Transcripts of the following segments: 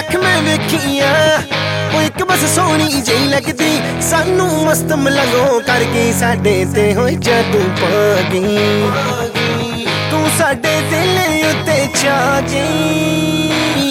लख मैं वेखिया एक बस सोहनी जी लगदी सानू मस्त मलंगो करके साडे ते होई जादू पा गई तू साडे दिल उत्ते छा गई।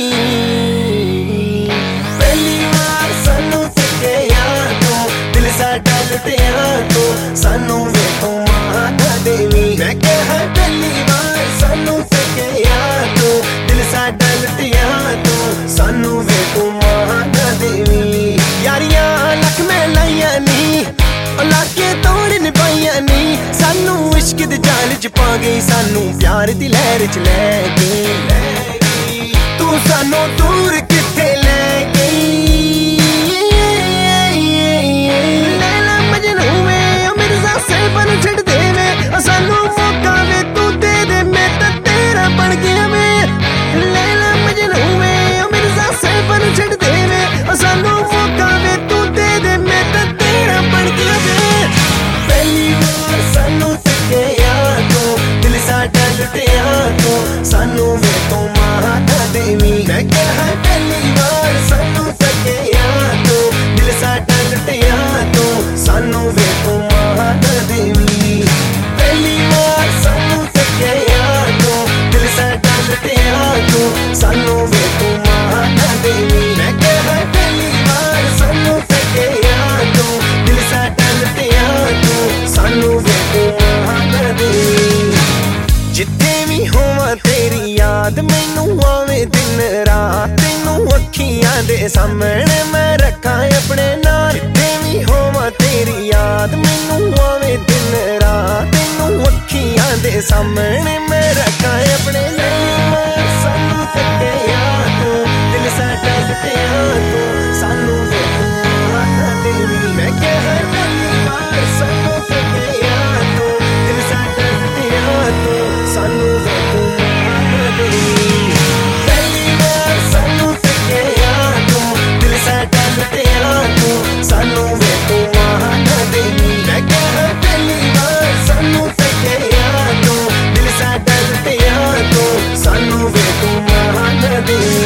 पहली बार सानू तकिया तू दिल साडा लुटिया तू सानू वेखो माता देवी मैं कहा पहली बार सानू तकिया तू दिल साडा लुटिया तू सानू वेखो माता देवी। यारियां लख मैं लाइया नी लाके तोड़ निभाइया नी सानू इश्क दे जाल च पा गई सानू प्यार दी लहर च ले गई तू सानू दूर किथे ले गई। लैला मजनू वे मिर्जा सैयफा नू छड़ दे वे सानू मौका वे तू दे दे मैं तां तेरा बन गया वे। लैला मजनू वे मिर्जा सैयफा नू छड़ दे वे सानू मौका वे तू दे दे मैं तां तेरा बन गया वे। पहली बार सानू तकिया तू दिल साडा लुटिया तू सानू वेखो माता देवी मैं कहा पहली बार सानू तकिया तू दिल साडा लुटिया तू सानू वेखो माता देवी। पहली बार सानू तकिया तू दिल साडा लुटिया तू सानू वेखो माता देवी मैं कहा पहली बार सानू तकिया तू दिल साडा लुटिया तू सानू वेखो माता देवी। जिथे भी होवां तेरी याद मैनू आवे दिन रात तैनू अखियां दे सामने मैं रखां अपने नाल। जिथे भी होवां तेरी याद मैनू आवे दिन रात तैनू अखियां दे सामने मैं रखां अपने नाल। सानू तकिया तू दिल साडा लुटिया तू सानू वेखो माता देवी मैं कहा पहली बार सानू तकिया तू दिल साडा लुटिया तू सानू वेखो माता देवी। पहली बार सानू तकिया तू दिल साडा लुटिया तू सानू वेखो माता देवी मैं कहा पहली बार सानू तकिया तू दिल साडा लुटिया तू सानू वेखो माता देवी।